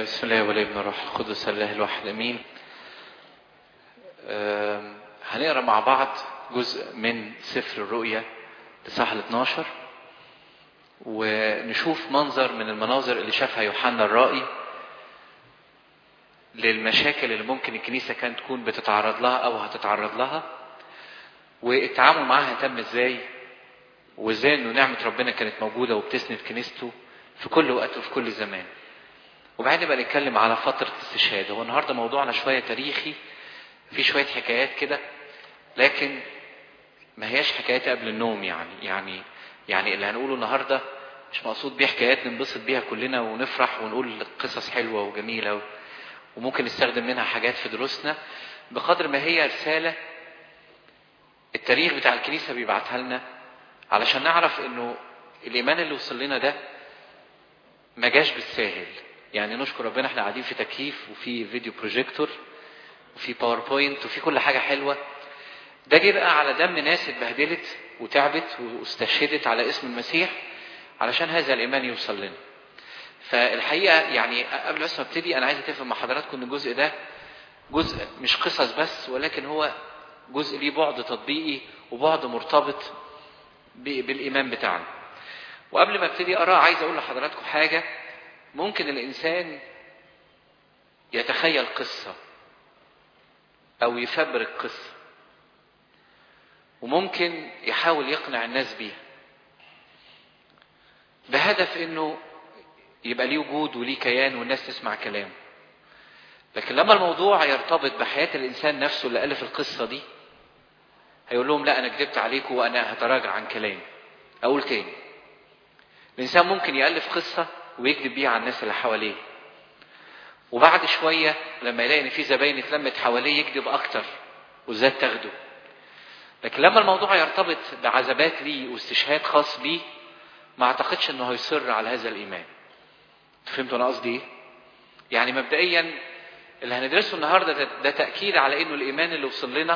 بسم الله والابن والروح القدس الله الواحد امين. هنقرا مع بعض جزء من سفر الرؤيا الاصحاح 12 ونشوف منظر من المناظر اللي شافها يوحنا الرائي للمشاكل اللي ممكن الكنيسة كانت تكون بتتعرض لها او هتتعرض لها، والتعامل معاها تم ازاي، وازاي انه نعمة ربنا كانت موجودة وبتسند كنيسته في كل وقت وفي كل زمان. وبعدين بقى نتكلم على فترة الاستشهاد. هو النهاردة موضوعنا شوية تاريخي، في شوية حكايات كده، لكن ما هياش حكايات قبل النوم. يعني اللي هنقوله النهاردة مش مقصود بيه حكايات ننبسط بيها كلنا ونفرح ونقول قصص حلوة وجميلة وممكن نستخدم منها حاجات في دروسنا، بقدر ما هي رسالة التاريخ بتاع الكنيسة بيبعتها لنا علشان نعرف انه الايمان اللي وصل لنا ده ما جاش بالساهل. يعني نشكر ربنا احنا قاعدين في تكييف وفي فيديو بروجيكتور وفي باوربوينت وفي كل حاجة حلوة. ده جه بقى على دم ناس اتبهدلت وتعبت واستشهدت على اسم المسيح علشان هذا الإيمان يوصل لنا. فالحقيقة يعني قبل بس ما ابتدي أنا عايز أتفق مع حضراتكم إن الجزء ده جزء مش قصص بس، ولكن هو جزء ليه بعد تطبيقي وبعد مرتبط بالإيمان بتاعنا. وقبل ما ابتدي أقرأ عايز أقول لحضراتكم حاجة. ممكن الإنسان يتخيل قصة أو يفبرك قصة، وممكن يحاول يقنع الناس بيها بهدف إنه يبقى ليه وجود وليه كيان والناس تسمع كلامه. لكن لما الموضوع يرتبط بحياة الإنسان نفسه اللي ألف القصة دي، هيقول لهم لا أنا كذبت عليكم وأنا هتراجع عن كلامي. أقول تاني، الإنسان ممكن يألف قصة ويكذب بيها على الناس اللي حواليه، وبعد شوية لما يلاقي ان في زباين اتلمت حواليه يكذب اكتر وزاد تاخده. لكن لما الموضوع يرتبط بعذابات ليه واستشهاد خاص بيه، ما اعتقدش انه هيصر على هذا الايمان. فهمتوا انا قصدي ايه؟ يعني مبدئيا اللي هندرسه النهارده ده تأكيد على انه الايمان اللي وصل لنا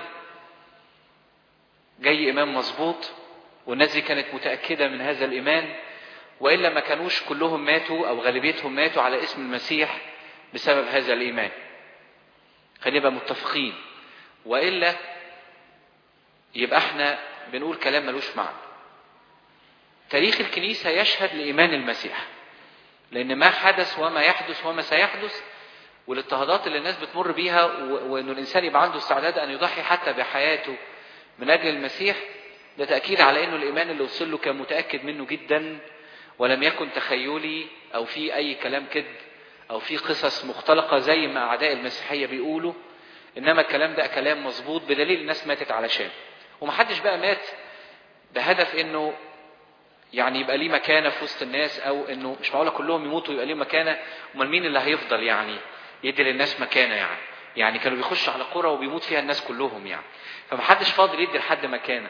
جاي ايمان مظبوط، والناس دي كانت متأكدة من هذا الايمان، وإلا ما كانوش كلهم ماتوا او غالبيتهم ماتوا على اسم المسيح بسبب هذا الإيمان. خلينا نبقى متفقين، وإلا يبقى احنا بنقول كلام ملوش معنى. تاريخ الكنيسة يشهد لإيمان المسيح، لأن ما حدث وما يحدث وما سيحدث والاضطهادات اللي الناس بتمر بيها، وإنه الإنسان يبقى عنده استعداد أن يضحي حتى بحياته من أجل المسيح، ده تأكيد على إنه الإيمان اللي وصل له كان متأكد منه جدا، ولم يكن تخيلي أو في أي كلام كذب أو في قصص مختلقة زي ما أعداء المسيحية بيقولوا. إنما الكلام ده كلام مظبوط بدليل الناس ماتت علشان، ومحدش بقى مات بهدف إنه يعني يبقى ليه مكانة في وسط الناس، أو إنه مش معقولة كلهم يموتوا يبقى ليه مكانة. أمال مين اللي هيفضل يعني يدي للناس مكانة؟ يعني كانوا بيخشوا على قرى وبيموت فيها الناس كلهم فمحدش فاضل يدي لحد مكانة.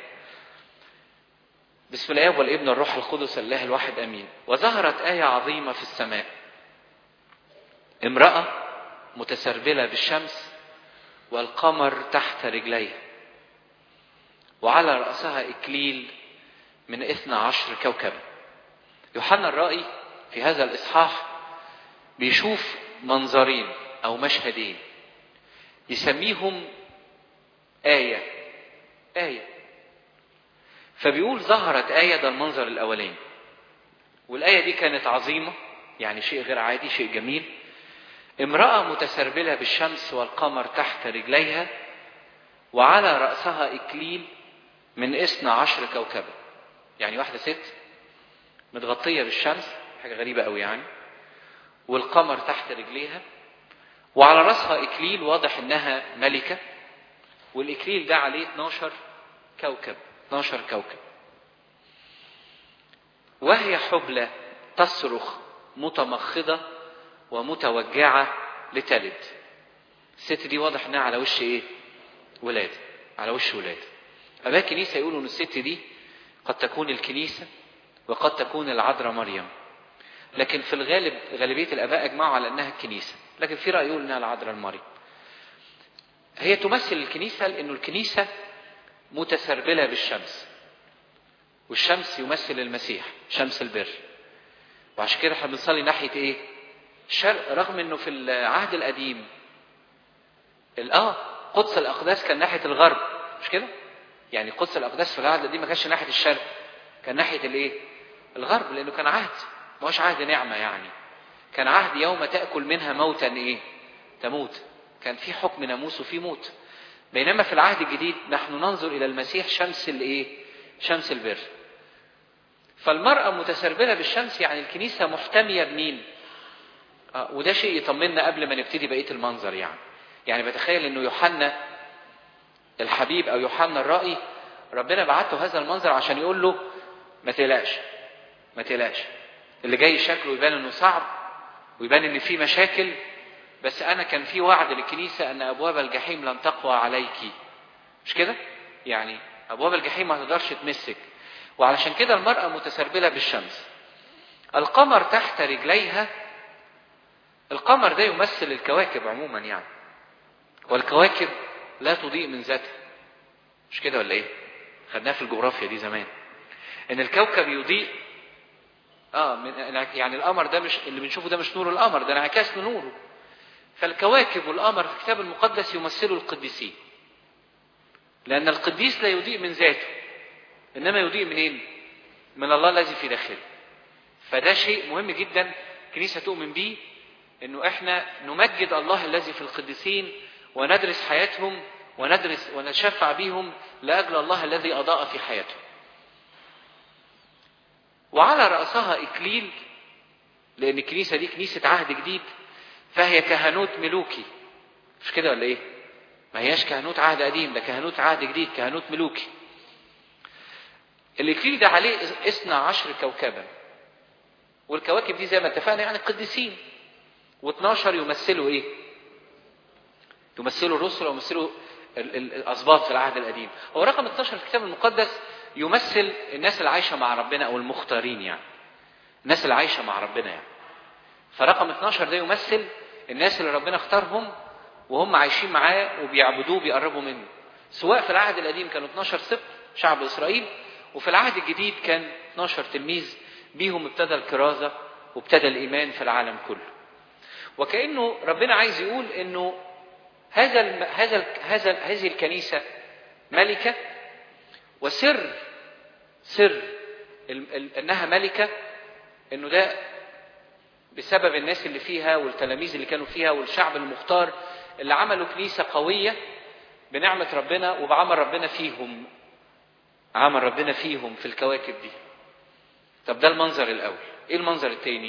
بسم الله والابن والروح القدس الله الواحد امين. وظهرت آية عظيمة في السماء، امرأة متسربلة بالشمس والقمر تحت رجليها، وعلى رأسها إكليل من 12 كوكبا. يوحنا الرائي في هذا الإصحاح بيشوف منظرين أو مشهدين يسميهم آية. فبيقول ظهرت آية، ده المنظر الأولين، والآية دي كانت عظيمة، يعني شيء غير عادي، شيء جميل. امرأة متسربلة بالشمس والقمر تحت رجليها، وعلى رأسها إكليل من 12 كوكبا. يعني واحدة ست متغطية بالشمس، حاجة غريبة قوي والقمر تحت رجليها، وعلى رأسها إكليل واضح إنها ملكة، والإكليل ده عليه 12 كوكب. وهي حبلى تصرخ متمخضة ومتوجعة لتلد. الست دي واضح انها على وش ولادة، على وش ولادة. أباء الكنيسة يقولوا ان الست دي قد تكون الكنيسة وقد تكون العذراء مريم، لكن في الغالب غالبية الآباء أجمعوا على انها الكنيسة، لكن في رأي يقول انها العذراء مريم. هي تمثل الكنيسة لانه الكنيسة متسربلة بالشمس، والشمس يمثل المسيح، شمس البر. وعشان كده احنا بنصلي ناحية الشرق، رغم انه في العهد القديم قدس الاقداس كان ناحيه الغرب، مش كده؟ يعني قدس الاقداس في العهد القديم ما كانش ناحيه الشرق، كان ناحيه الايه؟ الغرب، لانه كان عهد، ما هوش عهد نعمه يعني، كان عهد يوم تاكل منها موتا ايه؟ تموت، كان في حكم ناموس وفي موت. بينما في العهد الجديد نحن ننظر الى المسيح شمس الايه؟ شمس البر. فالمرأة متسربلة بالشمس، يعني الكنيسة محتمية بمين؟ وده شيء يطمنا قبل ما نبتدي بقية المنظر. يعني بتخيل انه يوحنا الحبيب او يوحنا الرائي ربنا بعته هذا المنظر عشان يقول له ما تقلقش، ما تقلقش، اللي جاي شكله يبان انه صعب ويبان ان في مشاكل، بس انا كان في وعد للكنيسة ان ابواب الجحيم لن تقوى عليكي، مش كده؟ يعني ابواب الجحيم ما تقدرش تمسك. وعلشان كده المرأة متسربلة بالشمس. القمر تحت رجليها، القمر ده يمثل الكواكب عموما يعني، والكواكب لا تضيء من ذاتها، مش كده ولا ايه؟ خدناها في الجغرافيا دي زمان ان الكوكب يضيء يعني القمر ده مش اللي بنشوفه، ده مش نور القمر، ده انعكاس لنوره. فالكواكب والقمر في الكتاب المقدس يمثلوا القديسين، لان القديس لا يضيء من ذاته، انما يضيء منين؟ من الله الذي في داخله. فده شيء مهم جدا الكنيسة تؤمن به، انه احنا نمجد الله الذي في القديسين وندرس حياتهم وندرس ونشفع بهم لاجل الله الذي اضاء في حياتهم. وعلى رأسها إكليل، لأن الكنيسة دي كنيسة عهد جديد، فهي كهنوت ملوكي، مش كده ولا إيه؟ ما هياش كهنوت عهد قديم، ده كهنوت عهد جديد، كهنوت ملوكي. الإكليل ده عليه 12 كوكبا، والكواكب دي زي ما اتفقنا يعني القديسين، و12 يمثلوا إيه؟ يمثلوا الرسل ويمثلوا الأسباط في العهد القديم. هو رقم 12 في الكتاب المقدس يمثل الناس اللي عايشة مع ربنا أو المختارين، يعني الناس اللي عايشة مع ربنا يعني. فرقم 12 ده يمثل الناس اللي ربنا اختارهم وهم عايشين معاه وبيعبدوه بيقربوا منه. سواء في العهد القديم كانوا 12 سبط شعب إسرائيل، وفي العهد الجديد كان 12 تلميذ بيهم ابتدى الكرازة وابتدى الإيمان في العالم كله. وكأنه ربنا عايز يقول إنه هذه الكنيسة ملكة، وسر انها ملكة انه ده بسبب الناس اللي فيها والتلاميذ اللي كانوا فيها والشعب المختار اللي عملوا كنيسة قوية بنعمة ربنا وبعمل ربنا فيهم، عمل ربنا فيهم في الكواكب دي. طب ده المنظر الاول. ايه المنظر الثاني؟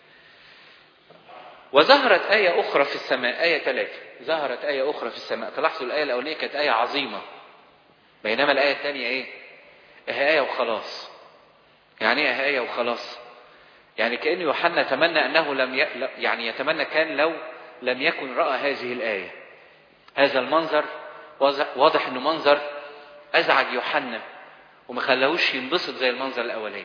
وظهرت آية أخرى في السماء، آية 3، ظهرت آية أخرى في السماء. تلاحظوا الآية الأولانية كانت آية عظيمة، بينما الآية الثانية إيه؟ آية وخلاص. يعني إيه آية وخلاص؟ يعني كأن يوحنا يتمنى أنه يعني يتمنى كان لو لم يكن رأى هذه الآية. هذا المنظر واضح أنه منظر أزعج يوحنا وما خلاهوش ينبسط زي المنظر الأولاني.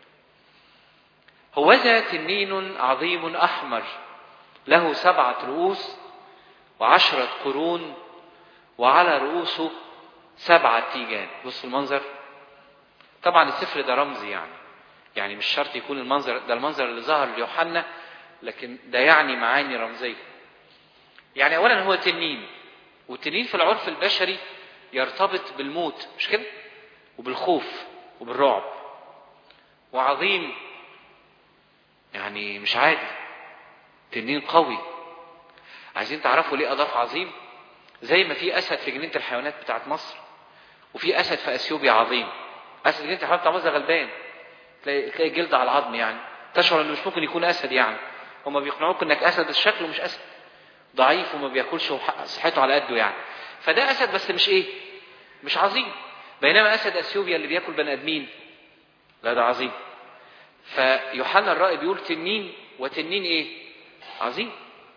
هوذا تنين عظيم أحمر له 7 رؤوس و10 قرون وعلى رؤوسه 7 تيجان. بصوا المنظر. طبعا السفر ده رمزي يعني مش شرط يكون المنظر ده المنظر اللي ظهر ليوحنا، لكن ده يعني معاني رمزية. يعني أولا هو تنين، والتنين في العرف البشري يرتبط بالموت، مش كده؟ وبالخوف وبالرعب. وعظيم يعني مش عادي، تنين قوي. عايزين تعرفوا ليه أضاف عظيم؟ زي ما في أسد في جنينة الحيوانات بتاعت مصر وفي أسد في أثيوبيا عظيم. أسد جنينة الحيوانات بتاع مصر غلبان، تلاقي جلد على العظم، يعني تشعر انه مش ممكن يكون اسد. يعني هما بيقنعوك انك اسد، الشكل مش اسد، ضعيف وما بياكلش وصحته على قده يعني. فده اسد بس مش ايه؟ مش عظيم. بينما اسد اثيوبيا اللي بياكل بني ادمين لا ده عظيم. فيوحنا الرائي بيقول تنين، وتنين ايه؟ عظيم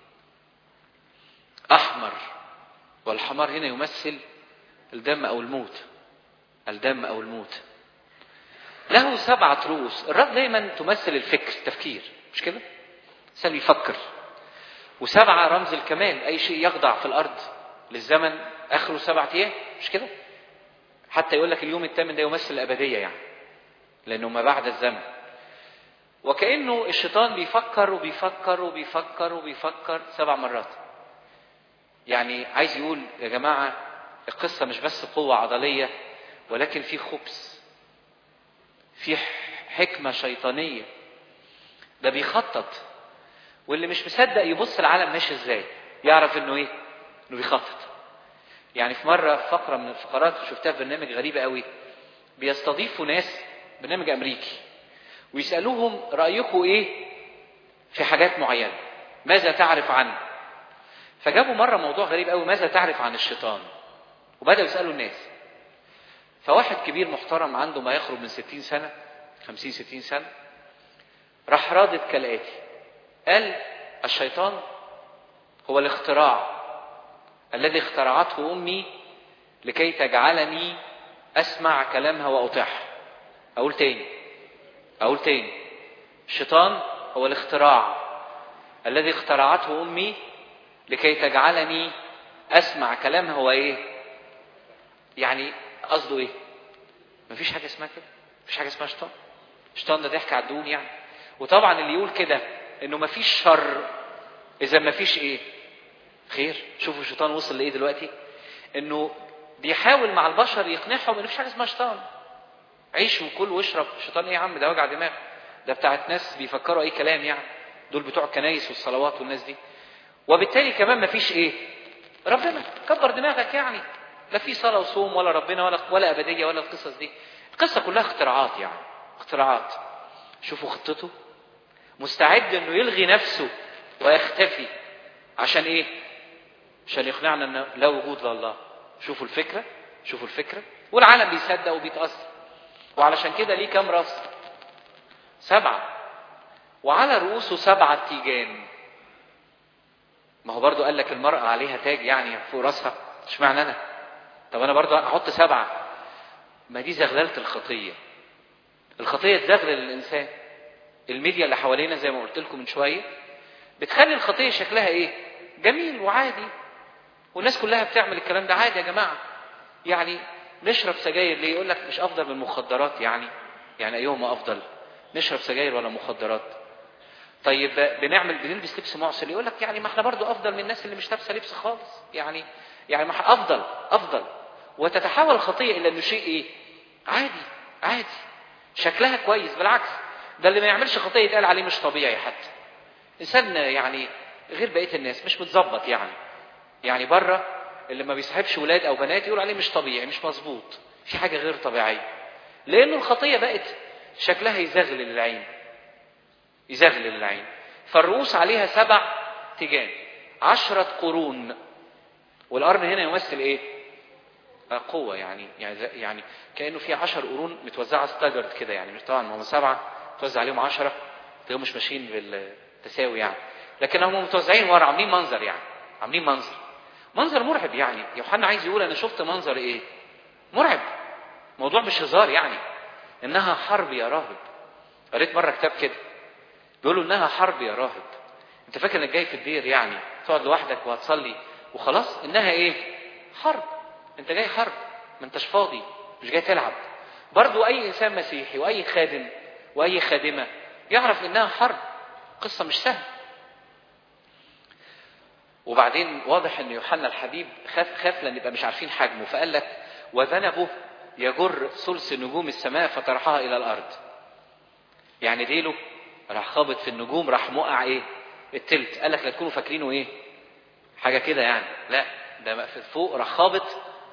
احمر. والحمار هنا يمثل الدم او الموت، الدم او الموت. له 7 رؤوس. الرأس دايما تمثل الفكر، التفكير، مش كده؟ الإنسان يفكر. و7 رمز الكمال، أي شيء يخضع في الأرض للزمن آخره 7 أيام، مش كده؟ حتى يقول لك اليوم الثامن ده يمثل الأبدية يعني، لأنه ما بعد الزمن. وكأنه الشيطان بيفكر وبيفكر وبيفكر وبيفكر 7 مرات. يعني عايز يقول يا جماعة القصة مش بس قوة عضلية، ولكن في خبث، في حكمة شيطانية. ده بيخطط، واللي مش مصدق يبص العالم ماشي ازاي يعرف انه ايه، انه بيخطط. يعني في مرة فقرة من الفقرات شفتها في برنامج غريبة قوي، بيستضيفوا ناس، برنامج امريكي، ويسألوهم رأيكم ايه في حاجات معينة، ماذا تعرف عنه. فجابوا مرة موضوع غريب قوي، ماذا تعرف عن الشيطان، وبدأوا يسألوا الناس. فواحد كبير محترم عنده ما يقرب من 60 سنة 50-60 سنة راح رادد كالآتي، قال الشيطان هو الاختراع الذي اخترعته أمي لكي تجعلني أسمع كلامها وأطيعها. أقول تاني، الشيطان هو الاختراع الذي اخترعته أمي لكي تجعلني أسمع كلامها وإيه. يعني قصده إيه؟ مفيش حاجة اسمها كده، مفيش حاجة اسمها شيطان. الشيطان ده ضحك على الدون يعني. وطبعا اللي يقول كده إنه مفيش شر إذا مفيش إيه؟ خير. شوفوا الشيطان وصل لإيه دلوقتي، إنه بيحاول مع البشر يقنعهم إن مفيش حاجة اسمها شيطان. عيش وكل واشرب. الشيطان إيه يا عم؟ ده وجع دماغ، ده بتاعت ناس بيفكروا أي كلام يعني، دول بتوع الكنايس والصلوات والناس دي. وبالتالي كمان مفيش إيه؟ ربنا. كبر دماغك يعني، لا في صلاة وصوم ولا ربنا ولا أبدية ولا القصص دي. القصة كلها اختراعات يعني، اختراعات. شوفوا خطته، مستعد انه يلغي نفسه ويختفي. عشان ايه؟ عشان يقنعنا ان لا وجود لله. شوفوا الفكرة. والعالم بيصدق وبيتأثر. وعلشان كده ليه كام راس؟ 7، وعلى رؤوسه 7 تيجان. ما هو برضو قال لك المرأة عليها تاج يعني فوق راسها، مش معنى انا طب انا برضو احط 7؟ ما دي زغللة الخطية تزغلل الانسان. الميديا اللي حوالينا زي ما قلت لكم من شوية بتخلي الخطية شكلها ايه؟ جميل وعادي، والناس كلها بتعمل الكلام ده عادي. يا جماعة يعني نشرب سجاير ليه؟ يقول لك مش افضل من المخدرات يعني ايهما افضل، نشرب سجاير ولا مخدرات؟ طيب بنلبس لبس معسر، يقول لك يعني ما احنا برضو افضل من الناس اللي مش لابسه لبس خالص يعني ما احنا افضل. وتتحول الخطية الى انه شيء ايه؟ عادي شكلها كويس. بالعكس، ده اللي ما يعملش خطية يتقال عليه مش طبيعي. حتى انسان يعني غير بقية الناس، مش متظبط يعني بره اللي ما بيصاحبش ولاد او بنات يقول عليه مش طبيعي، مش مظبوط، في حاجة غير طبيعية. لانه الخطية بقت شكلها يزغلل العين. فالرؤوس عليها 7 تيجان، 10 قرون. والقرن هنا يمثل ايه؟ قوة يعني كأنه في 10 قرون متوزعة ستاجرد كده يعني، مش طبعا هم 7 توزع عليهم 10 تلاقيهم مش ماشيين بالتساوي يعني، لكن هم متوزعين ورا، عاملين منظر مرعب يعني. يوحنا عايز يقول انا شفت منظر ايه؟ مرعب. موضوع مش هزار يعني، انها حرب يا راهب. قريت مرة كتاب كده بيقولوا انها حرب يا راهب. انت فاكر انك جاي في الدير يعني تقعد لوحدك وهتصلي وخلاص؟ انها ايه؟ حرب. انت جاي حرب، ما انتش فاضي، مش جاي تلعب. برضو اي انسان مسيحي واي خادم واي خادمة يعرف انها حرب، قصة مش سهلة. وبعدين واضح ان يوحنا الحبيب خاف لان يبقى مش عارفين حجمه، فقال لك وذنبه يجر ثلث نجوم السماء فطرحها الى الارض. يعني ديله راح خابط في النجوم، راح موقع ايه؟ التلت. قال لك لا تكونوا فاكرينه ايه؟ حاجة كده يعني، لا ده فوق راح خابط.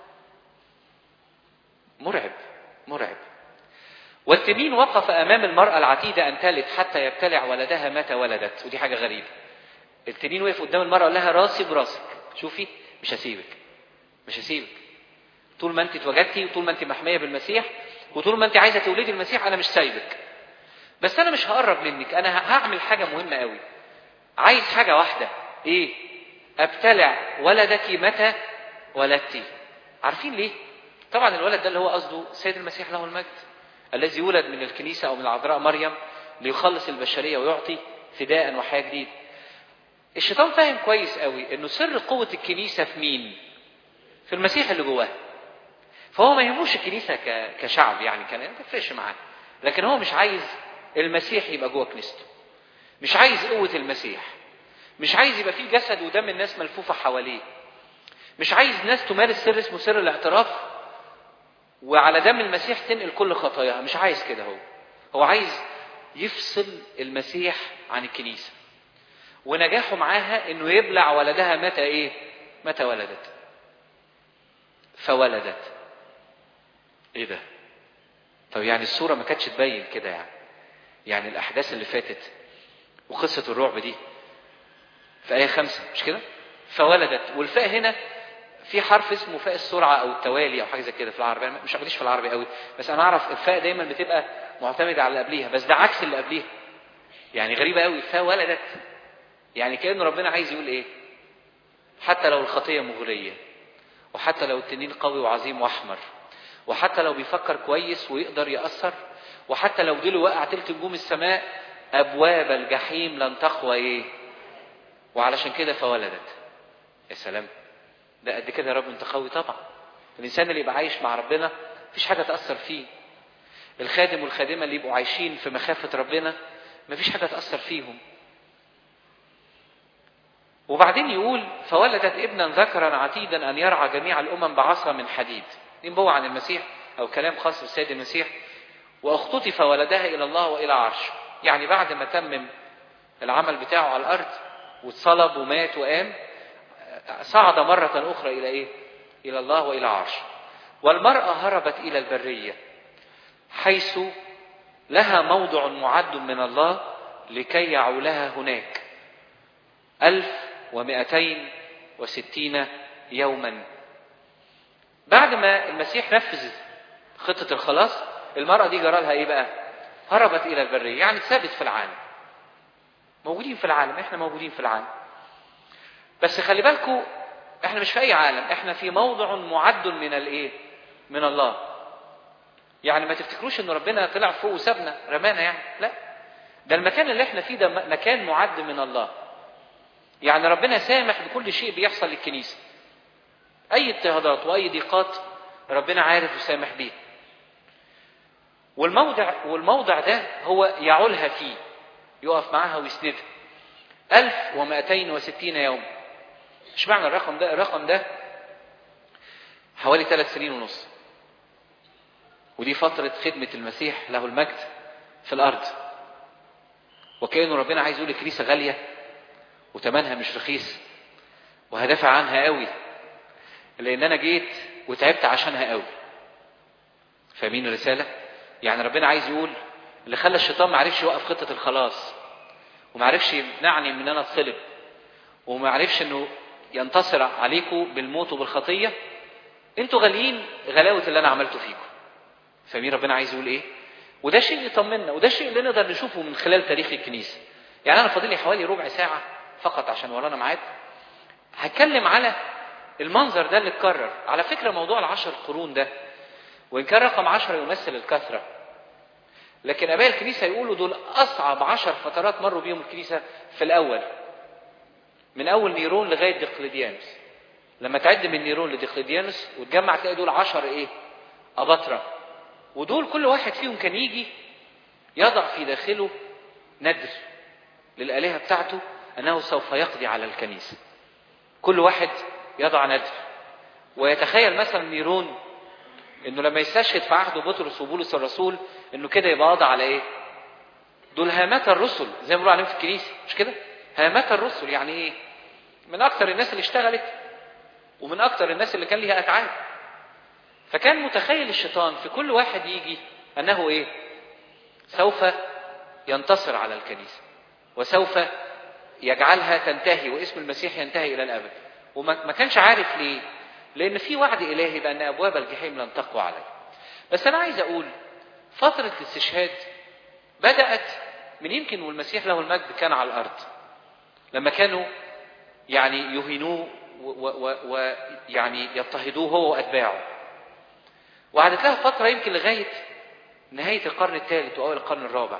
مرعب. والتنين وقف امام المرأة العتيدة ان تلد حتى يبتلع ولدها متى ولدت. ودي حاجة غريبة. التنين وقف قدام المرأة وقال لها راسي براسك، شوفي مش هسيبك طول ما انت اتوجدتي، وطول ما انت محمية بالمسيح، وطول ما انت عايزة تولدي المسيح انا مش سايبك. بس انا مش هقرب منك، انا هعمل حاجة مهمة قوي. عايز حاجة واحدة، ايه؟ ابتلع ولدك متى ولدتي. عارفين ليه؟ طبعا الولد ده اللي هو قصده السيد المسيح له المجد، الذي يولد من الكنيسة او من العذراء مريم ليخلص البشرية ويعطي فداء وحياة جديد. الشيطان فاهم كويس قوي انه سر قوة الكنيسة في مين؟ في المسيح اللي جواه. فهو ما يهموش الكنيسة كشعب يعني، كان ما تفرقش معاه، لكن هو مش عايز المسيح يبقى جوه كنيسته، مش عايز قوة المسيح، مش عايز يبقى فيه جسد ودم الناس ملفوفة حواليه، مش عايز ناس تمارس سر اسمه سر الاعتراف وعلى دم المسيح تنقل كل خطاياها، مش عايز كده. هو عايز يفصل المسيح عن الكنيسة، ونجاحه معاها انه يبلع ولدها متى ايه؟ متى ولدت. فولدت. ايه ده؟ طب يعني الصورة ما كانتش تبين كده يعني الاحداث اللي فاتت وقصة الرعب دي في آية 5 مش كده؟ فولدت. والفاء هنا في حرف اسمه فاء السرعة او التوالي او حاجة زي كده في العربي، مش عارفش في العربي قوي، بس انا اعرف الفاء دايما بتبقى معتمدة على اللي قبليها، بس ده عكس اللي قبليها. يعني غريبة قوي، فولدت. يعني كأنه ربنا عايز يقول ايه؟ حتى لو الخطية مغرية، وحتى لو التنين قوي وعظيم واحمر، وحتى لو بيفكر كويس ويقدر يأثر، وحتى لو ديله وقع تلت نجوم السماء، ابواب الجحيم لن تقوى ايه؟ وعلشان كده فولدت. يا سلام، ده قد كده يا رب انت قوي. طبعا الانسان اللي يبقى عايش مع ربنا مفيش حاجة تأثر فيه. الخادم والخادمة اللي يبقوا عايشين في مخافة ربنا مفيش حاجة تأثر فيهم. وبعدين يقول فولدت ابنا ذكرا عتيدا ان يرعى جميع الامم بعصا من حديد. دي نبوة عن المسيح او كلام خاص بالسيد المسيح. واختطف ولدها الى الله والى عرشه. يعني بعد ما تمم العمل بتاعه على الارض واتصلب ومات وقام، صعد مرة اخرى الى ايه؟ الى الله والى عرشه. والمرأة هربت الى البرية حيث لها موضع معد من الله لكي يعولها هناك 1260 يوما. بعد ما المسيح نفذ خطة الخلاص، المرأة دي جرى لها ايه بقى؟ هربت الى البرية، يعني ثابت في العالم. موجودين في العالم، احنا موجودين في العالم، بس خلي بالكم احنا مش في اي عالم، احنا في موضع معد من الايه؟ من الله. يعني ما تفتكروش ان ربنا طلع فوق وسابنا رمانا، يعني لا، ده المكان اللي احنا فيه ده مكان معد من الله. يعني ربنا سامح بكل شيء بيحصل للكنيسة، اي اضطهادات واي ضيقات ربنا عارف وسامح بيه. والموضع ده هو يعولها فيه، يقف معها ويسندها 1260 يوم. مش معنى الرقم ده؟ الرقم ده حوالي 3 سنين ونص، ودي فترة خدمة المسيح له المجد في الأرض. وكأنه ربنا عايز يقول الكنيسة غالية وتمنها مش رخيص، وهدافع عنها قوي لأن أنا جيت وتعبت عشانها قوي. فاهمين الرسالة؟ يعني ربنا عايز يقول اللي خلى الشيطان ما عرفش يوقف خطة الخلاص، وما عرفش يمنعني من أن أنا أتصلب، وما عرفش أنه ينتصر عليكم بالموت وبالخطية، انتوا غاليين غلاوة اللي أنا عملته فيكم. فاهمين ربنا عايز يقول إيه؟ وده شيء يطمنا، وده شيء اللي نقدر نشوفه من خلال تاريخ الكنيسة. يعني أنا فاضلي حوالي ربع ساعة فقط عشان ورانا ميعاد، هتكلم على المنظر ده اللي اتكرر. على فكرة موضوع 10 قرون ده، وإن كان رقم 10 يمثل الكثرة، لكن آباء الكنيسة يقولوا دول أصعب 10 فترات مروا بيهم الكنيسة في الأول، من أول نيرون لغاية دقلديانوس. لما تعد من نيرون لدقلديانوس وتجمع تلاقي دول 10 إيه؟ أباطرة. ودول كل واحد فيهم كان يجي يضع في داخله ندر للآلهة بتاعته أنه سوف يقضي على الكنيسة. كل واحد يضع ندر، ويتخيل مثلا نيرون انه لما يستشهد في عهد بطرس وبولس الرسول انه كده يبقى قضى على ايه؟ دول هامات الرسل زي ما بيقولوا عليهم في الكنيسه، مش كده؟ هامات الرسل يعني ايه؟ من اكتر الناس اللي اشتغلت ومن اكتر الناس اللي كان ليها اتعاب. فكان متخيل الشيطان في كل واحد يجي انه ايه؟ سوف ينتصر على الكنيسه، وسوف يجعلها تنتهي واسم المسيح ينتهي الى الابد. وما كانش عارف ليه؟ لأن في وعد إلهي بأن أبواب الجحيم لن تقوى عليه. بس أنا عايز أقول فترة الاستشهاد بدأت من يمكن والمسيح له المجد كان على الأرض، لما كانوا يعني يهينوه ويعني يضطهدوه هو وأتباعه. وعدت لها فترة يمكن لغاية نهاية القرن الثالث وأول القرن الرابع.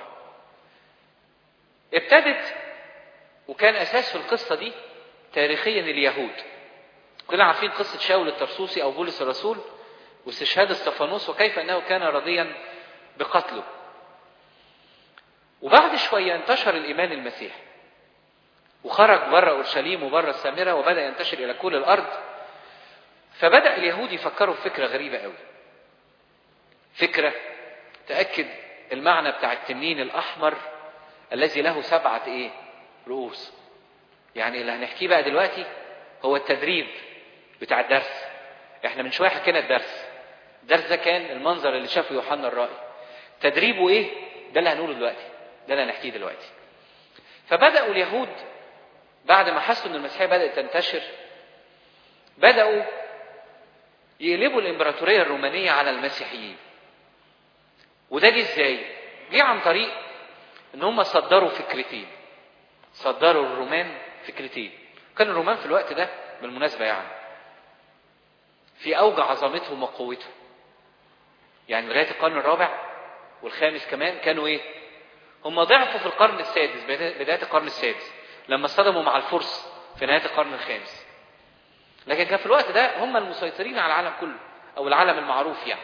ابتدت وكان أساس في القصة دي تاريخيا اليهود. كلنا عارفين قصة شاول الترسوسي أو بولس الرسول واستشهاد استفانوس وكيف أنه كان راضيا بقتله. وبعد شوية انتشر الإيمان المسيحي وخرج بره أورشليم وبره السامرة وبدأ ينتشر إلى كل الأرض. فبدأ اليهود يفكروا في فكرة غريبة قوي، فكرة تأكد المعنى بتاع التنين الأحمر الذي له 7 رؤوس. يعني اللي هنحكيه بقى دلوقتي هو التدريب بتاع الدرس. احنا من شوية حكينا الدرس ده كان المنظر اللي شافه يوحنا الرائي. تدريبه ايه؟ ده اللي هنقوله دلوقتي، ده اللي هنحكيه دلوقتي. فبدأوا اليهود بعد ما حسوا ان المسيحية بدأت تنتشر بدأوا يقلبوا الامبراطورية الرومانية على المسيحيين. وده جه ازاي؟ جه عن طريق ان هم صدروا فكرتين. صدروا الرومان فكرتين. كان الرومان في الوقت ده بالمناسبة يعني في اوج عظمتهم وقوتهم. يعني لغاية القرن الرابع والخامس كمان كانوا هم ضعفوا في القرن السادس، بداية القرن السادس لما اصطدموا مع الفرس في نهاية القرن الخامس. لكن كان في الوقت ده هم المسيطرين على العالم كله او العالم المعروف يعني.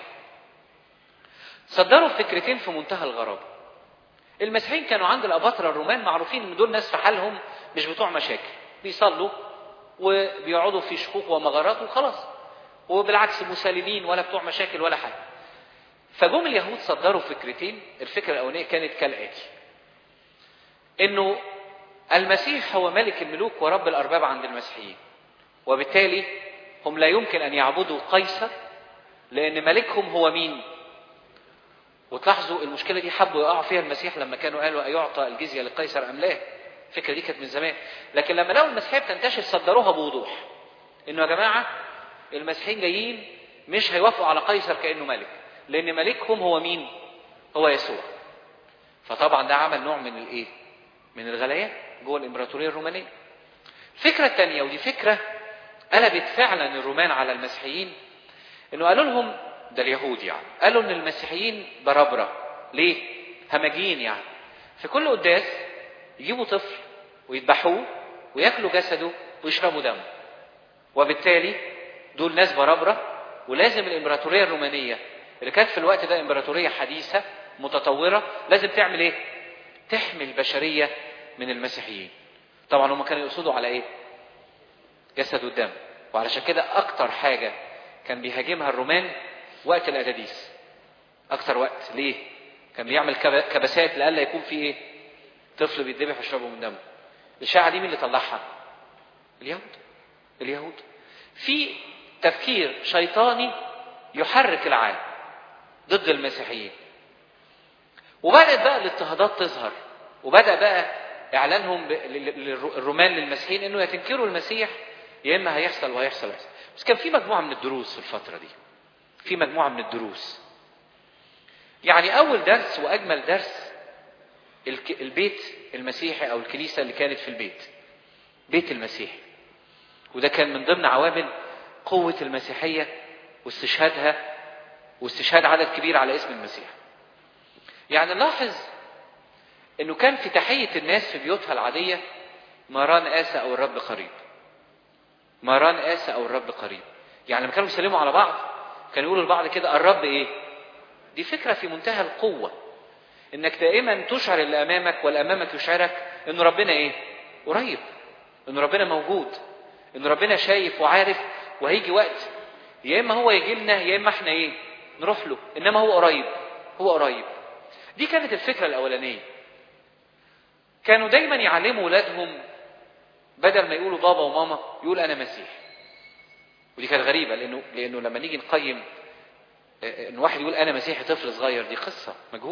صدروا فكرتين في منتهى الغرابة. المسيحيين كانوا عند الأباطرة الرومان معروفين ان دول ناس في حالهم مش بتوع مشاكل، بيصلوا وبيقعدوا في شقوق ومغارات وخلاص، وبالعكس مسالمين ولا بتوع مشاكل ولا حاجة. فجم اليهود صدروا فكرتين. الفكرة الأولانية كانت كالآتي: انه المسيح هو ملك الملوك ورب الأرباب عند المسيحيين، وبالتالي هم لا يمكن أن يعبدوا قيصر لأن ملكهم هو مين؟ وتلاحظوا المشكلة دي حبوا يقعوا فيها المسيح لما كانوا قالوا أيعطى الجزية لقيصر أم لا. الفكرة دي كانت من زمان، لكن لما لقوا المسيحية بتنتشر صدروها بوضوح إنه يا جماعة المسيحيين جايين مش هيوافقوا على قيصر كأنه ملك، لأن ملكهم هو مين؟ هو يسوع. فطبعا ده عمل نوع من من الغليان جوه الإمبراطورية الرومانية. الفكرة الثانية، ودي فكرة قلبت فعلا الرومان على المسيحيين، إنه قالوا لهم، ده اليهود يعني، قالوا إن المسيحيين بربرة. ليه؟ همجيين يعني. في كل قداس يجيبوا طفل ويذبحوه وياكلوا جسده ويشربوا دمه، وبالتالي دول ناس بربرة، ولازم الإمبراطورية الرومانية اللي كانت في الوقت ده إمبراطورية حديثة متطورة لازم تعمل تحمي البشرية من المسيحيين. طبعا هم كانوا يقصدوا على جسد والدم، وعلشان كده أكتر حاجة كان بيهاجمها الرومان وقت الأداديس. أكتر وقت. ليه؟ كان بيعمل كبسات لألا يكون في طفل بيتذبح ويشربوا من دمه. الشائعة دي مين اللي طلعها؟ اليهود. في تفكير شيطاني يحرك العالم ضد المسيحيين. وبدأت بقى الاضطهادات تظهر، وبدأ بقى إعلانهم الرومان للمسيحيين إنه يتنكروا المسيح يا إما هيحصل وهيحصل. بس كان في مجموعة من الدروس في الفترة دي. في مجموعة من الدروس. يعني أول درس وأجمل درس البيت المسيحي أو الكنيسة اللي كانت في البيت، بيت المسيحي. وده كان من ضمن عوامل قوة المسيحية واستشهادها واستشهاد عدد كبير على اسم المسيح. يعني نلاحظ انه كان في تحية الناس في بيوتها العادية ماران آسى او الرب قريب. ماران آسى او الرب قريب. يعني لما كانوا يسلموا على بعض كانوا يقولوا لبعض كده الرب دي فكرة في منتهى القوة، انك دائما تشعر اللي امامك والامامك يشعرك انه ربنا قريب، انه ربنا موجود، انه ربنا شايف وعارف، وهيجي وقت يا اما هو يجي لنا يا اما احنا نروح له، انما هو قريب. هو قريب. دي كانت الفكرة الاولانية. كانوا دايما يعلموا ولادهم بدل ما يقولوا بابا وماما يقول انا مسيح. ودي كانت غريبة لانه لما نيجي نقيم ان واحد يقول انا مسيحي طفل صغير، دي قصة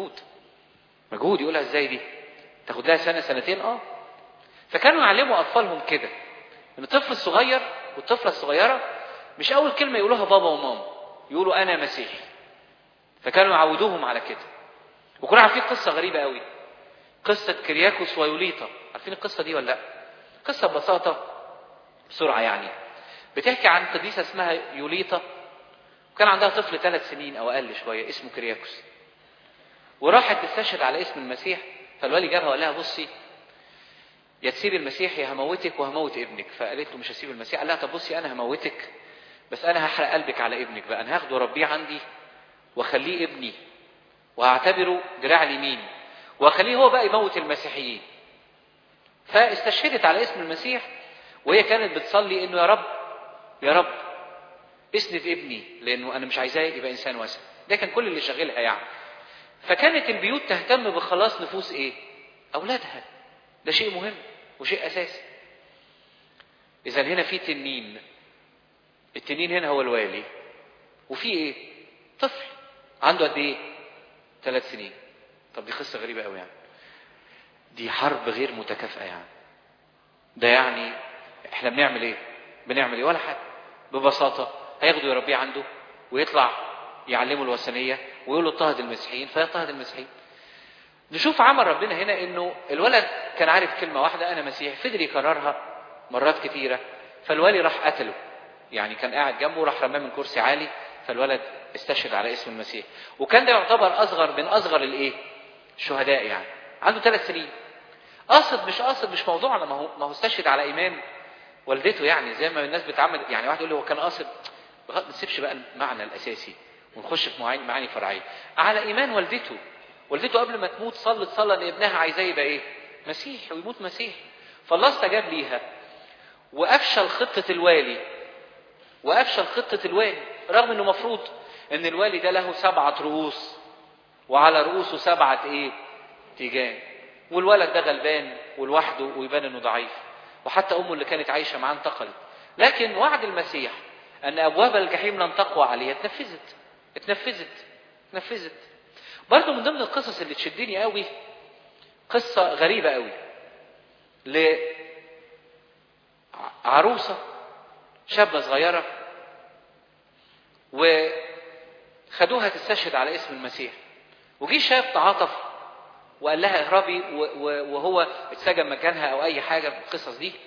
مجهود يقولها ازاي دي؟ تاخد لها سنة سنتين. فكانوا يعلموا اطفالهم كده ان الطفل الصغير والطفلة الصغيرة مش اول كلمة يقولوها بابا وماما، يقولوا انا مسيحي. فكانوا يعودوهم على كده. وكنا عارفين قصة غريبة قوي، قصة كرياكوس ويوليطا. عارفين القصة دي ولا لا؟ قصة ببساطة بسرعة يعني، بتحكي عن قديسة اسمها يوليطا، وكان عندها طفل 3 سنين او اقل شوية اسمه كرياكوس، وراحت تستشهد على اسم المسيح. فالوالي جابها وقال لها بصي، يا تسيبي المسيح يا هموتك وهموت ابنك. فقالت له مش هسيب المسيح. قال لها طب بصي انا هموتك، بس انا هحرق قلبك على ابنك بقى، انا هاخده ربيه عندي واخليه ابني وهعتبره دراع اليمين، وخليه هو بقى يموت المسيحيين. فاستشهدت على اسم المسيح، وهي كانت بتصلي انه يا رب يا رب اسند ابني، لانه انا مش عايزاه يبقى انسان وثني. ده كان كل اللي شغلها يعني. فكانت البيوت تهتم بخلاص نفوس ايه؟ اولادها. ده شيء مهم وشيء اساسي. اذا هنا في تنين، التنين هنا هو الوالي، وفي ايه؟ طفل عنده قد ايه؟ 3 سنين. طب دي قصه غريبه قوي يعني، دي حرب غير متكافئه يعني. ده يعني احنا بنعمل ايه؟ بنعمل ايه؟ ولا حاجه. ببساطه هياخده يربيه عنده، ويطلع يعلمه الوثنيه، ويقول له اضطهد المسيحيين، فيضطهد المسيحيين. نشوف عمل ربنا هنا انه الولد كان عارف كلمه واحده انا مسيحي، فضل يكررها مرات كثيره، فالوالي راح قتله. يعني كان قاعد جنبه، راح رماه من كرسي عالي، فالولد استشهد على اسم المسيح. وكان ده يعتبر اصغر من اصغر الايه؟ الشهداء يعني. عنده 3 سنين. قاصد مش قاصد مش موضوعنا، ما هو استشهد على ايمان والدته يعني، زي ما الناس بتعمل يعني. واحد يقول لي هو كان قاصد، ما نسيبش بقى المعنى الاساسي ونخش في معاني فرعيه. على ايمان والدته. والدته قبل ما تموت صلت ان ابنها عايزاه يبقى ايه؟ مسيح، ويموت مسيح. فالله استجاب ليها وافشل خطه الوالي، رغم انه مفروض ان الوالي ده له 7 رؤوس، وعلى رؤوسه 7 ايه؟ تيجان. والولد ده غلبان ولوحده، ويبان انه ضعيف، وحتى امه اللي كانت عايشه معاه انتقلت. لكن وعد المسيح ان ابواب الجحيم لن تقوى عليها اتنفذت. برضو من ضمن القصص اللي تشدني قوي قصه غريبه قوي لعروسه شابه صغيره، وخدوها تستشهد على اسم المسيح. وجي شاب تعاطف وقال لها اهربي، وهو اتسجن مكانها او اي حاجه من القصص دي.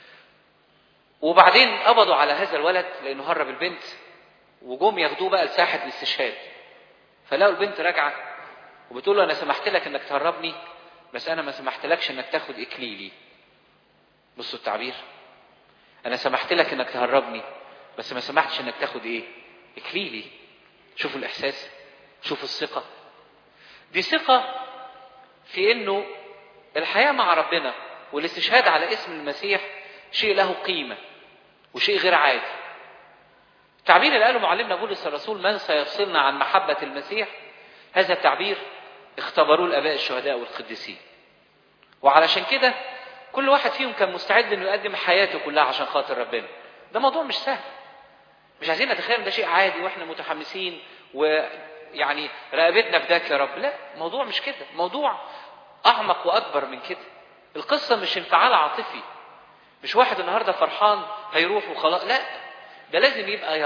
وبعدين قبضوا على هذا الولد لانه هرب البنت، وجم ياخدوه بقى لساحه الاستشهاد. فلقوا البنت راجعه وبتقول له انا سمحت لك انك تهربني، بس انا ما سمحت لكش انك تاخد اكليلي. بصوا التعبير، انا سمحت لك انك تهربني بس ما سمحتش انك تاخد ايه؟ اكليلي. شوفوا الاحساس، شوفوا الثقه. دي ثقه في انه الحياه مع ربنا والاستشهاد على اسم المسيح شيء له قيمه وشيء غير عادي. التعبير اللي قاله معلمنا بولس الرسول من سيفصلنا عن محبه المسيح، هذا التعبير اختبروه الاباء الشهداء والقديسين. وعلشان كده كل واحد فيهم كان مستعد انه يقدم حياته كلها عشان خاطر ربنا. ده موضوع مش سهل، مش عايزين نتخيل ده شيء عادي واحنا متحمسين ويعني رقبتنا فداك يا رب. لا، موضوع مش كده، موضوع اعمق واكبر من كده. القصه مش انفعال عاطفي، مش واحد النهارده فرحان هيروح وخلاص. لا، ده لازم يبقى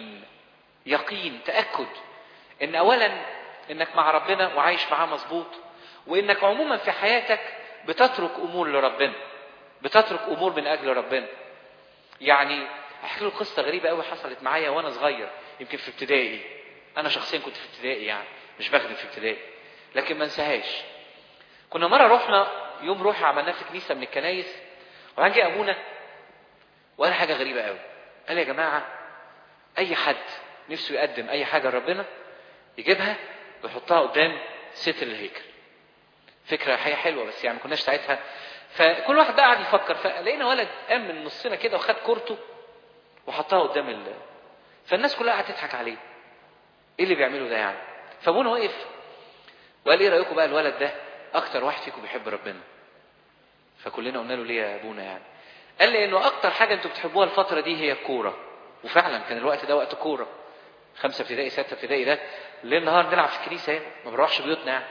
يقين تاكد ان اولا انك مع ربنا وعايش معاه مظبوط، وانك عموما في حياتك بتترك امور لربنا، بتترك امور من اجل ربنا. يعني احكي له قصه غريبه قوي حصلت معايا وانا صغير، يمكن في ابتدائي. انا شخصيا كنت في ابتدائي يعني، مش بخدم في ابتدائي، لكن ما انساهاش. كنا مره رحنا يوم روحي عملناه في كنيسه من الكنايس، وبعدين جه ابونا وقال حاجه غريبه قوي. قال يا جماعه اي حد نفسه يقدم اي حاجه لربنا يجيبها ويحطها قدام ستر الهيكل. فكره حقيقه حلوه، بس يعني ما كناش ساعتها. فكل واحد بقى قاعد يفكر، فلقينا ولد قام من نصنا كده وخد كورته وحطها قدام فالناس كلها قاعده تضحك عليه. ايه اللي بيعمله ده يعني؟ فابونا وقف وقال ايه رايكم بقى الولد ده اكتر واحد فيكم بيحب ربنا؟ فكلنا قلنا له ليه يا ابونا يعني؟ قال لي انه اكتر حاجه انتوا بتحبوها الفتره دي هي الكوره. وفعلا كان الوقت ده وقت كوره، 5 ابتدائي 6 ابتدائي، ده ليل نهار نلعب في الكنيسه هنا، ما بنروحش بيوتنا يعني.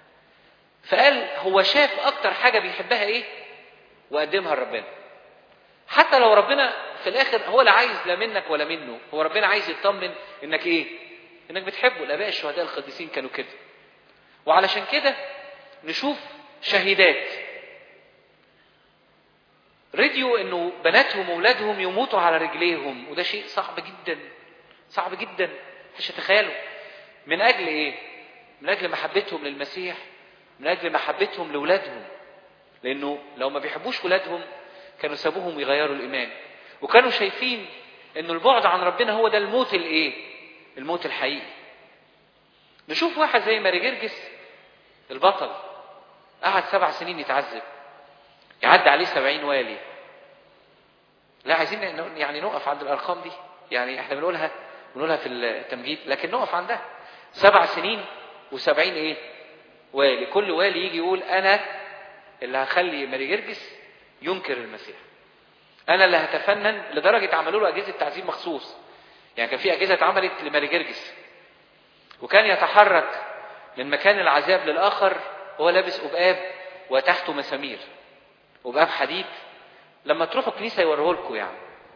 فقال هو شاف اكتر حاجه بيحبها ايه وقدمها لربنا. حتى لو ربنا في الاخر هو لا عايز لا منك ولا منه، هو ربنا عايز يطمن انك ايه؟ انك بتحبه. الاباء الشهداء القديسين كانوا كده. وعلشان كده نشوف شهيدات رضيوا انه بناتهم واولادهم يموتوا على رجليهم، وده شيء صعب جدا، صعب جدا مش تتخيلوا. من اجل ايه؟ من اجل محبتهم للمسيح، من اجل محبتهم لاولادهم. لانه لو ما بيحبوش ولادهم كانوا سابوهم يغيروا الايمان، وكانوا شايفين انه البعد عن ربنا هو ده الموت الايه؟ الموت الحقيقي. نشوف واحد زي ماري جرجس البطل قعد 7 سنين يتعذب، يعدي عليه 70 والي. لا عايزين يعني نقف عند الارقام دي، يعني احنا بنقولها في التمجيد، لكن نقف عندها. 7 سنين و70 ايه والي، كل والي يجي يقول انا اللي هخلي ماري جرجس ينكر المسيح، انا اللي هتفنن، لدرجه عملوا له اجهزه تعذيب مخصوص. يعني كان في اجهزه اتعملت لماري جرجس، وكان يتحرك من مكان العذاب للاخر وهو لابس قبقاب وتحته مسامير، قبقاب حديد. لما تروحوا الكنيسه يوريه لكم يعني.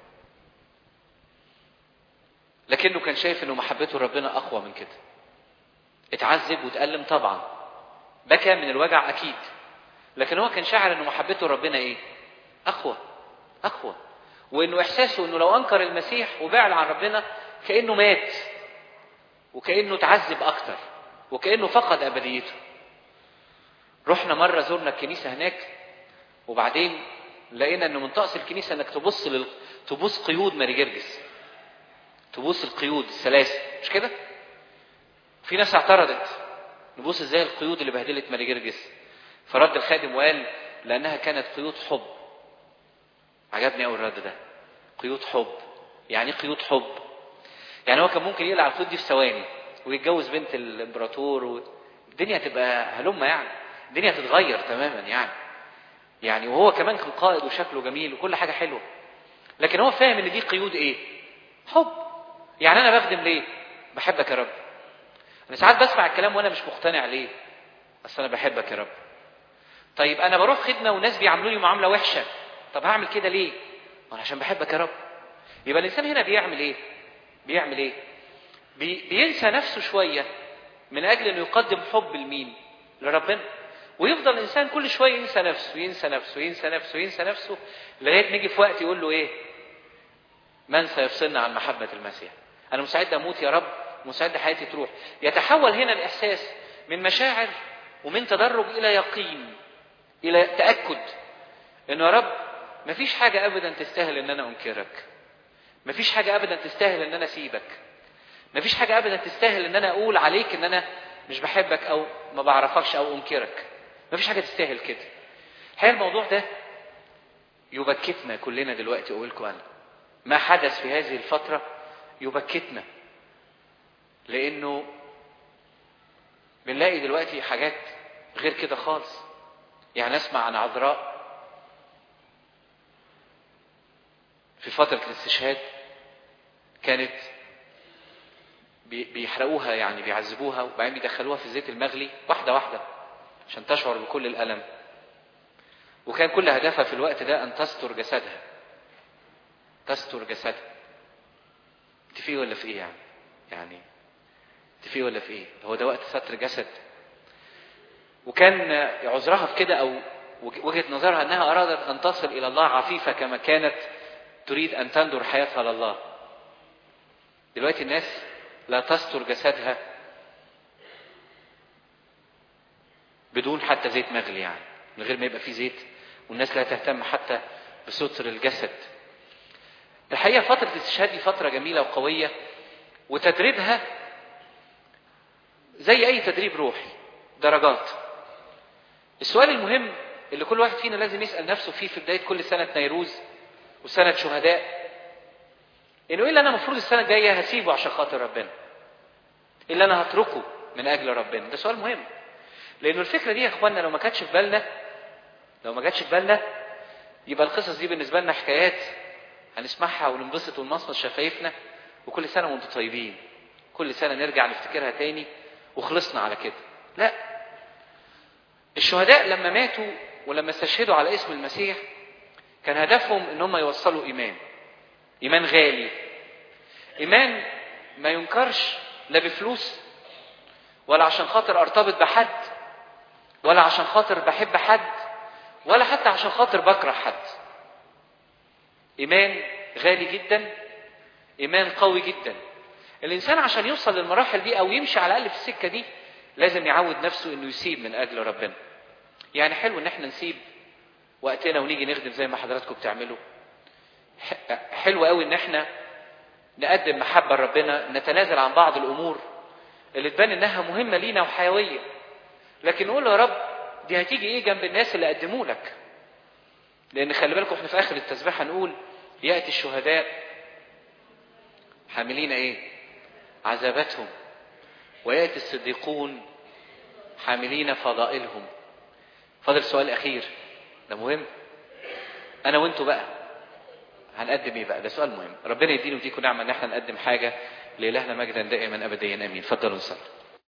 لكنه كان شايف انه محبته لربنا اقوى من كده. اتعذب واتألم طبعا، بكى من الوجع اكيد، لكن هو كان شاعر انه محبته لربنا ايه؟ اقوى. وانه احساسه انه لو انكر المسيح وبعد عن ربنا كانه مات، وكانه تعذب اكتر، وكانه فقد ابديته. رحنا مره زرنا الكنيسه هناك، وبعدين لقينا انه من طقس الكنيسه انك تبوس قيود ماري جرجس، تبوس القيود السلاسل، مش كده؟ في ناس اعترضت، نبوس ازاي القيود اللي بهدلت ماري جرجس؟ فرد الخادم وقال لانها كانت قيود حب. عجبني قوي الرد ده، قيود حب. يعني ايه قيود حب؟ يعني هو كان ممكن يقلع القيود دي في ثواني ويتجوز بنت الامبراطور والدنيا تبقى هلمه، يعني الدنيا تتغير تماما يعني وهو كمان كان قائد وشكله جميل وكل حاجه حلوه، لكن هو فاهم ان دي قيود ايه؟ حب. يعني انا بخدم ليه؟ بحبك يا رب. انا ساعات بسمع الكلام وانا مش مقتنع ليه، اصل انا بحبك يا رب. طيب انا بروح خدمه وناس بيعاملوني معامله وحشه، طب هعمل كده ليه؟ عشان بحبك يا رب. يبقى الانسان هنا بيعمل ايه؟ بينسى نفسه شويه من اجل انه يقدم حب لمين؟ لربنا. ويفضل الانسان كل شويه ينسى نفسه لغايه ما يجي في وقت يقول له ايه؟ من سيفصلنا عن محبه المسيح؟ انا مستعد اموت يا رب، مستعد حياتي تروح. يتحول هنا الاحساس من مشاعر ومن تدرج الى يقين، الى تاكد انه يا رب مفيش حاجه ابدا تستاهل ان انا انكرك، مفيش حاجه ابدا تستاهل ان انا اسيبك، مفيش حاجه ابدا تستاهل ان انا اقول عليك ان انا مش بحبك او ما بعرفكش او انكرك. مفيش حاجه تستاهل كده. الحقيقه الموضوع ده يبكتنا كلنا دلوقتي. اقول لكم انا ما حدث في هذه الفتره يبكتنا، لانه بنلاقي دلوقتي حاجات غير كده خالص. يعني نسمع عن عذراء في فتره الاستشهاد كانت بيحرقوها، يعني بيعذبوها وبعدين بيدخلوها في الزيت المغلي واحده واحده عشان تشعر بكل الالم، وكان كل هدفها في الوقت ده ان تستر جسدها. انت فيه ولا في ايه؟ يعني انت فيه ولا في ايه؟ هو ده وقت ستر جسد؟ وكان عذرها في كده او وجهة نظرها انها ارادت ان تصل الى الله عفيفة كما كانت تريد ان تندر حياتها لله. دلوقتي الناس لا تستر جسدها بدون حتى زيت مغلي، يعني من غير ما يبقى فيه زيت، والناس لا تهتم حتى بستر الجسد. الحقيقة فترة الاستشهاد دي فترة جميلة وقوية، وتدريبها زي اي تدريب روحي، درجات. السؤال المهم اللي كل واحد فينا لازم يسأل نفسه فيه في بداية كل سنة نيروز وسنة شهداء، انه ايه اللي انا المفروض السنة الجاية هسيبه عشان خاطر ربنا؟ ايه اللي انا هتركه من اجل ربنا؟ ده سؤال مهم، لانه الفكرة دي يا اخواننا لو ما جاتش في بالنا يبقى القصص دي بالنسبة لنا حكايات هنسمعها وننبسط ونمصمص شفايفنا، وكل سنة وانتم طيبين، كل سنة نرجع نفتكرها تاني وخلصنا على كده. لا، الشهداء لما ماتوا ولما استشهدوا على اسم المسيح كان هدفهم ان هم يوصلوا ايمان غالي، ايمان ما ينكرش لا بفلوس ولا عشان خاطر ارتبط بحد ولا عشان خاطر بحب حد ولا حتى عشان خاطر بكره حد. ايمان غالي جدا، ايمان قوي جدا. الانسان عشان يوصل للمراحل دي او يمشي على الاقل في السكه دي لازم يعود نفسه انه يسيب من اجل ربنا. يعني حلو ان احنا نسيب وقتنا ونيجي نخدم زي ما حضراتكم بتعملوا، حلو قوي ان احنا نقدم محبه لربنا، نتنازل عن بعض الامور اللي تبان انها مهمه لينا وحيويه، لكن نقول يا رب دي هتيجي ايه جنب الناس اللي قدموا لك؟ لان خلي بالكم احنا في اخر التسبيح هنقول يأتي الشهداء حاملين ايه؟ عذاباتهم، ويأتي الصديقون حاملين فضائلهم. فاضل سؤال اخير ده مهم، انا وانتوا بقى هنقدم ايه بقى؟ ده سؤال مهم. ربنا يدينا وديكم نعمه ان احنا نقدم حاجه لإلهنا مجدا دائما ابديا امين. اتفضلوا نصلي.